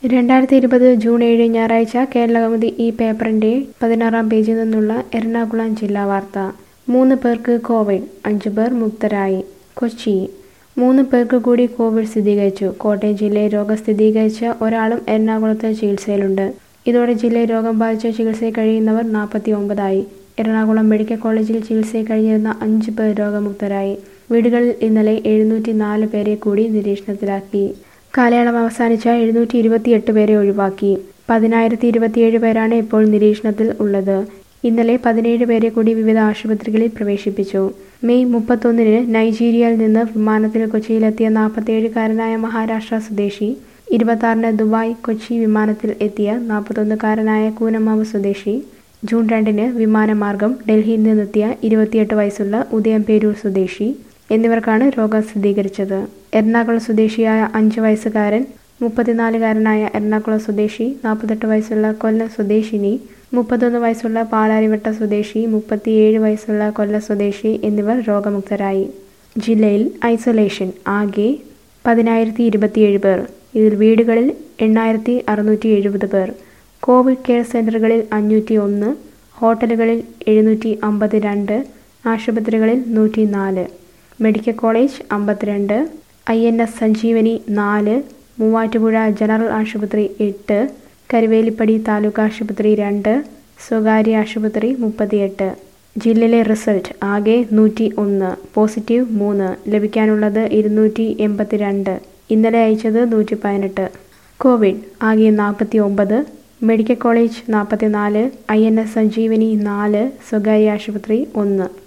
2020 June 7 ഞായറാഴ്ച കേരളകൗമുദി ഈ പേപ്പറിന്റെ 16-ാം പേജിൽ നിന്നുള്ള എറണാകുളം ജില്ലാ വാർത്ത. 3 പേർക്ക് കോവിഡ്, 5 പേർ മുക്തരായി. കൊച്ചി. 3 പേർക്ക് കൂടി കോവിഡ് സ്ഥിരീകരിച്ചു. കോട്ടയം ജില്ലയിൽ രോഗം സ്ഥിരീകരിച്ച ഒരാളും എറണാകുളത്ത് ചികിത്സയിലുണ്ട്. ഇതോടെ ജില്ലയിൽ രോഗം ബാധിച്ച് ചികിത്സയിൽ കഴിയുന്നവർ 49 ആയി. എറണാകുളം മെഡിക്കൽ കോളേജിൽ ചികിത്സയിൽ കഴിഞ്ഞിരുന്ന 5 പേർ രോഗമുക്തരായി. വീടുകളിൽ ഇന്നലെ 704 പേരെ കൂടി നിരീക്ഷണത്തിലാക്കി. കാലയളവ് അവസാനിച്ച 728 പേരെ ഒഴിവാക്കി. 10,027 പേരാണ് ഇപ്പോൾ നിരീക്ഷണത്തിൽ ഉള്ളത്. ഇന്നലെ 17 പേരെ കൂടി വിവിധ ആശുപത്രികളിൽ പ്രവേശിപ്പിച്ചു. മെയ് 31-ന് നൈജീരിയയിൽ നിന്ന് വിമാനത്തിൽ കൊച്ചിയിലെത്തിയ 47-കാരനായ മഹാരാഷ്ട്ര സ്വദേശി, 26-ന് ദുബായ് കൊച്ചി വിമാനത്തിൽ എത്തിയ 41-കാരനായ കൂനമാവ് സ്വദേശി, ജൂൺ 2-ന് വിമാനമാർഗം ഡൽഹിയിൽ നിന്നെത്തിയ 28 വയസ്സുള്ള ഉദയംപേരൂർ സ്വദേശി എന്നിവർക്കാണ് രോഗം സ്ഥിരീകരിച്ചത്. എറണാകുളം സ്വദേശിയായ 5 വയസ്സുകാരൻ, 34-കാരനായ എറണാകുളം സ്വദേശി, 48 വയസ്സുള്ള കൊല്ലം സ്വദേശിനി, 31 വയസ്സുള്ള പാലാരിവട്ട സ്വദേശി, 37 വയസ്സുള്ള കൊല്ലം സ്വദേശി എന്നിവർ രോഗമുക്തരായി. ജില്ലയിൽ ഐസൊലേഷൻ ആകെ 10,027 പേർ. ഇതിൽ വീടുകളിൽ 8,670 പേർ. കോവിഡ് കെയർ സെന്ററുകളിൽ 501, ഹോട്ടലുകളിൽ 752, ആശുപത്രികളിൽ 104. Medical college 52, INS Sanjivani 4, Muvattupuzha general ആശുപത്രി 8, കരുവേലിപ്പടി താലൂക്ക് ആശുപത്രി 2, സ്വകാര്യ ആശുപത്രി 38. ജില്ലയിലെ റിസൾട്ട് ആകെ 101, പോസിറ്റീവ് 3, ലഭിക്കാനുള്ളത് 282, ഇന്നലെ അയച്ചത് 118. കോവിഡ് ആകെ 49, മെഡിക്കൽ കോളേജ് 44, INS സഞ്ജീവനി 4, സ്വകാര്യ ആശുപത്രി 1.